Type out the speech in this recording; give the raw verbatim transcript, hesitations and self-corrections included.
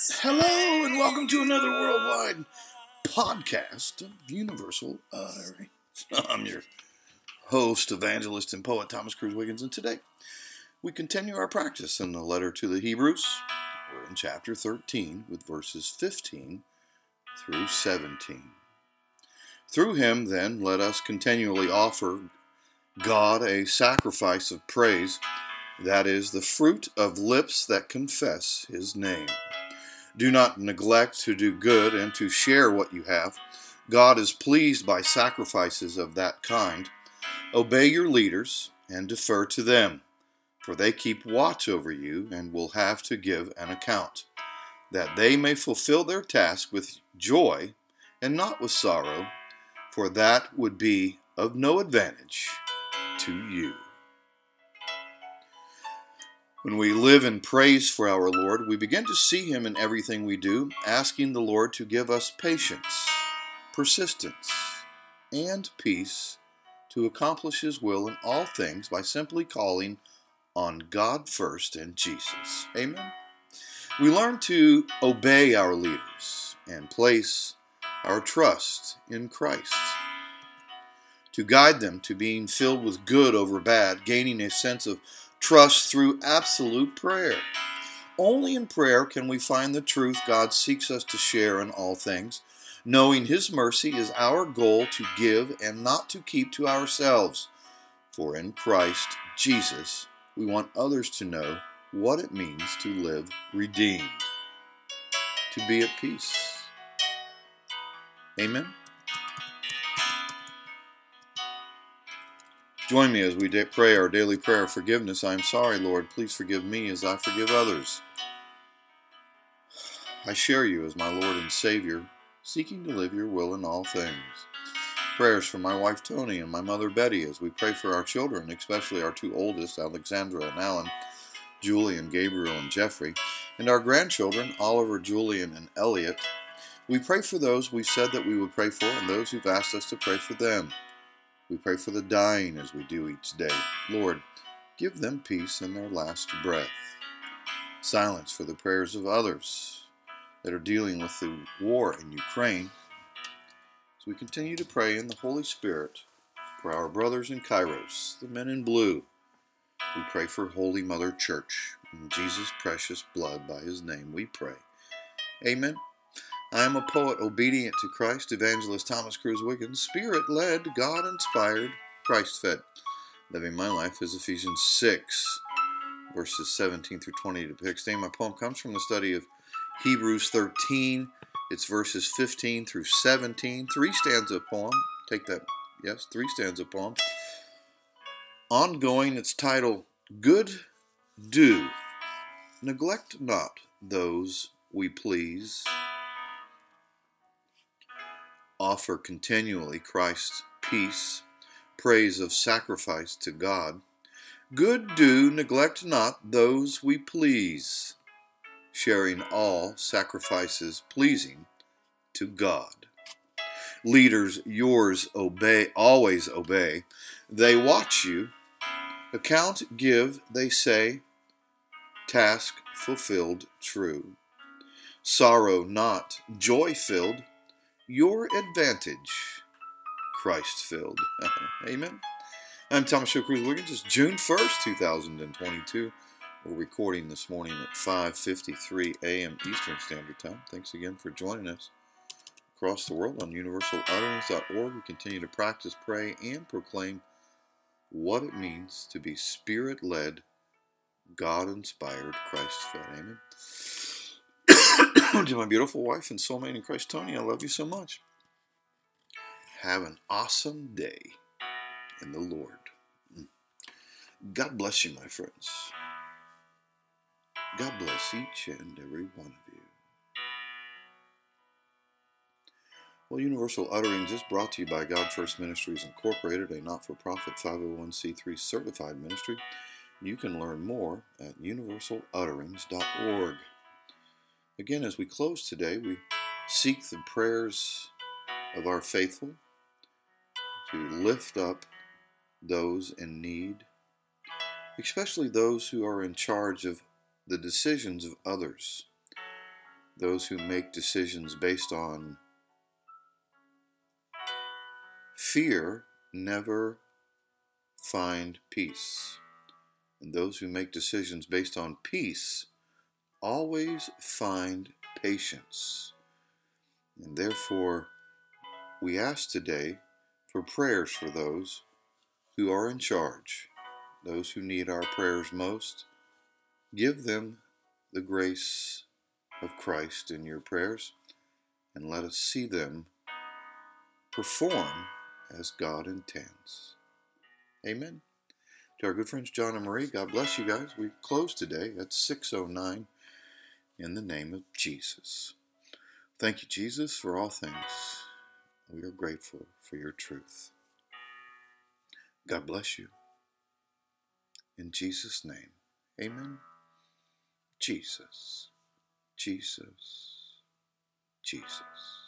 Hello and welcome to another worldwide podcast of Universal Utterings. I'm your host, evangelist, and poet Thomas Cruz Wiggins, and today we continue our practice in the letter to the Hebrews. We're in chapter thirteen with verses fifteen through seventeen. Through him, then, let us continually offer God a sacrifice of praise, that is, the fruit of lips that confess his name. Do not neglect to do good and to share what you have. God is pleased by sacrifices of that kind. Obey your leaders and defer to them, for they keep watch over you and will have to give an account, that they may fulfill their task with joy and not with sorrow, for that would be of no advantage to you. When we live in praise for our Lord, we begin to see him in everything we do, asking the Lord to give us patience, persistence, and peace to accomplish his will in all things by simply calling on God first and Jesus. Amen. We learn to obey our leaders and place our trust in Christ, to guide them to being filled with good over bad, gaining a sense of trust through absolute prayer. Only in prayer can we find the truth God seeks us to share in all things, knowing his mercy is our goal to give and not to keep to ourselves. For in Christ Jesus, we want others to know what it means to live redeemed, to be at peace. Amen. Join me as we pray our daily prayer of forgiveness. I am sorry, Lord. Please forgive me as I forgive others. I share you as my Lord and Savior, seeking to live your will in all things. Prayers for my wife Tony and my mother Betty as we pray for our children, especially our two oldest, Alexandra and Alan, Julian, Gabriel, and Jeffrey, and our grandchildren, Oliver, Julian, and Elliot. We pray for those we said that we would pray for and those who've asked us to pray for them. We pray for the dying as we do each day. Lord, give them peace in their last breath. Silence for the prayers of others that are dealing with the war in Ukraine. As we continue to pray in the Holy Spirit for our brothers in Kairos, the men in blue, we pray for Holy Mother Church. In Jesus' precious blood, by his name we pray. Amen. I am a poet obedient to Christ, evangelist Thomas Cruz Wiggins, Spirit-led, God-inspired, Christ-fed. Living my life as Ephesians six, verses seventeen through twenty depicts. Today my poem comes from the study of Hebrews thirteen. It's verses fifteen through seventeen. Three stanza poem. Take that. Yes, three stanza poem. Ongoing, its title, Good Do. Neglect not those we please. Offer continually Christ's peace, praise of sacrifice to God. Good do, neglect not those we please, sharing all sacrifices pleasing to God. Leaders, yours obey, always obey. They watch you. Account give, they say. Task fulfilled, true. Sorrow not, joy filled. Your advantage, Christ-filled. Amen. I'm Thomas Cruz Wiggins. It's June first, two thousand twenty-two. We're recording this morning at five fifty-three a.m. Eastern Standard Time. Thanks again for joining us across the world on universal utterings dot org. We continue to practice, pray, and proclaim what it means to be Spirit-led, God-inspired, Christ-fed. Amen. To my beautiful wife and soulmate in Christ, Tony, I love you so much. Have an awesome day in the Lord. God bless you, my friends. God bless each and every one of you. Well, Universal Utterings is brought to you by God First Ministries Incorporated, a not-for-profit five oh one c three certified ministry. You can learn more at universal utterings dot org. Again, as we close today, we seek the prayers of our faithful to lift up those in need, especially those who are in charge of the decisions of others. Those who make decisions based on fear never find peace. And those who make decisions based on peace always find patience. And therefore, we ask today for prayers for those who are in charge, those who need our prayers most. Give them the grace of Christ in your prayers, and let us see them perform as God intends. Amen. To our good friends John and Marie, God bless you guys. We close today at six oh nine in the name of Jesus. Thank you, Jesus, for all things. We are grateful for your truth. God bless you. In Jesus' name, amen. Jesus, Jesus, Jesus.